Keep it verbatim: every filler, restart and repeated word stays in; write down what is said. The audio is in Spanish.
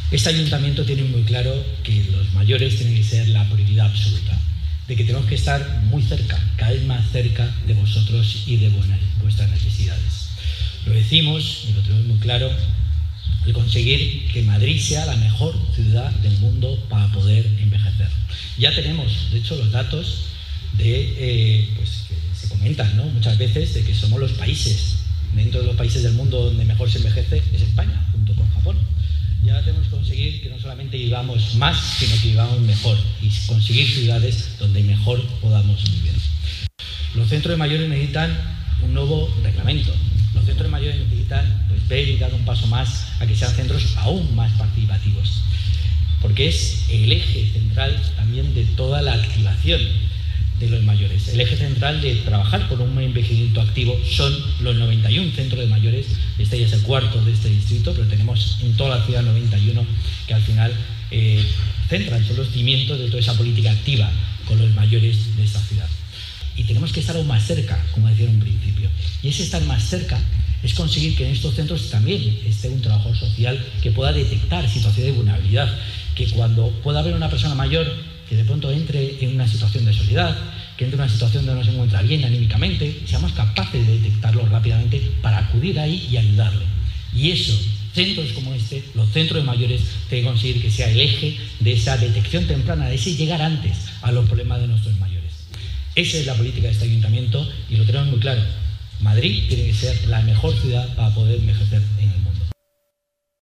Este ayuntamiento tiene muy claro que los mayores tienen que ser la prioridad absoluta, de que tenemos que estar muy cerca, cada vez más cerca de vosotros y de vuestras necesidades. Lo decimos y lo tenemos muy claro, el conseguir que Madrid sea la mejor ciudad del mundo para poder envejecer. Ya tenemos, de hecho, los datos de, eh, pues, que se comentan, ¿no?, muchas veces, de que somos los países, dentro de los países del mundo donde mejor se envejece es España, junto con Japón. Y ahora tenemos que conseguir que no solamente vivamos más, sino que vivamos mejor y conseguir ciudades donde mejor podamos vivir. Los centros de mayores necesitan un nuevo reglamento. Los centros de mayores necesitan pues, ver y dar un paso más a que sean centros aún más participativos, porque es el eje central también de toda la activación de los mayores. El eje central de trabajar por un envejecimiento activo son los noventa y uno centros de mayores. Este ya es el cuarto de este distrito, pero tenemos en toda la ciudad noventa y uno que al final eh, centran, son los cimientos de toda esa política activa con los mayores de esta ciudad. Y tenemos que estar aún más cerca, como decía en un principio. Y ese estar más cerca es conseguir que en estos centros también esté un trabajador social que pueda detectar situaciones de vulnerabilidad, que cuando pueda haber una persona mayor que de pronto entre en una situación de soledad, que entre en una situación donde no se encuentra bien anímicamente, seamos capaces de detectarlo rápidamente para acudir ahí y ayudarle. Y eso, centros como este, los centros de mayores, tienen que conseguir que sea el eje de esa detección temprana, de ese llegar antes a los problemas de nuestros mayores. Esa es la política de este ayuntamiento y lo tenemos muy claro. Madrid tiene que ser la mejor ciudad para poder envejecer en el mundo.